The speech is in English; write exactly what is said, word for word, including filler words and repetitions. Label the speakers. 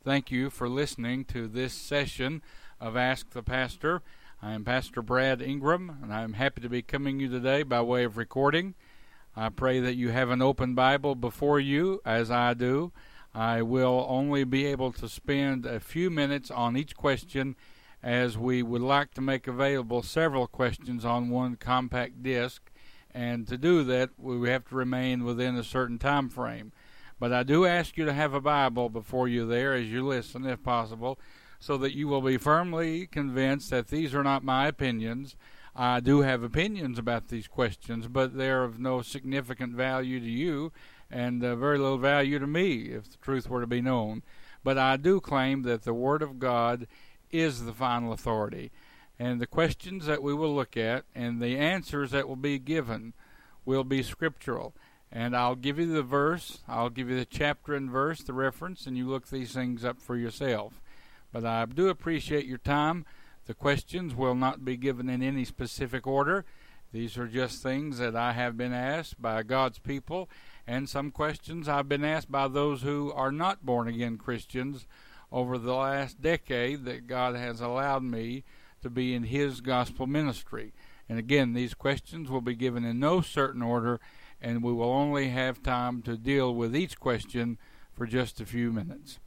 Speaker 1: Thank you for listening to this session of Ask the Pastor. I am Pastor Brad Ingram, and I'm happy to be coming to you today by way of recording. I pray that you have an open Bible before you, as I do. I will only be able to spend a few minutes on each question, as we would like to make available several questions on one compact disc, and to do that, we have to remain within a certain time frame. But I do ask you to have a Bible before you there as you listen, if possible, so that you will be firmly convinced that these are not my opinions. I do have opinions about these questions, but they're of no significant value to you and uh, very little value to me if the truth were to be known. But I do claim that the Word of God is the final authority. And the questions that we will look at and the answers that will be given will be scriptural. And I'll give you the verse, I'll give you the chapter and verse, the reference, and you look these things up for yourself. But I do appreciate your time. The questions will not be given in any specific order. These are just things that I have been asked by God's people, and some questions I've been asked by those who are not born-again Christians over the last decade that God has allowed me to be in His gospel ministry. And again, these questions will be given in no certain order, and we will only have time to deal with each question for just a few minutes.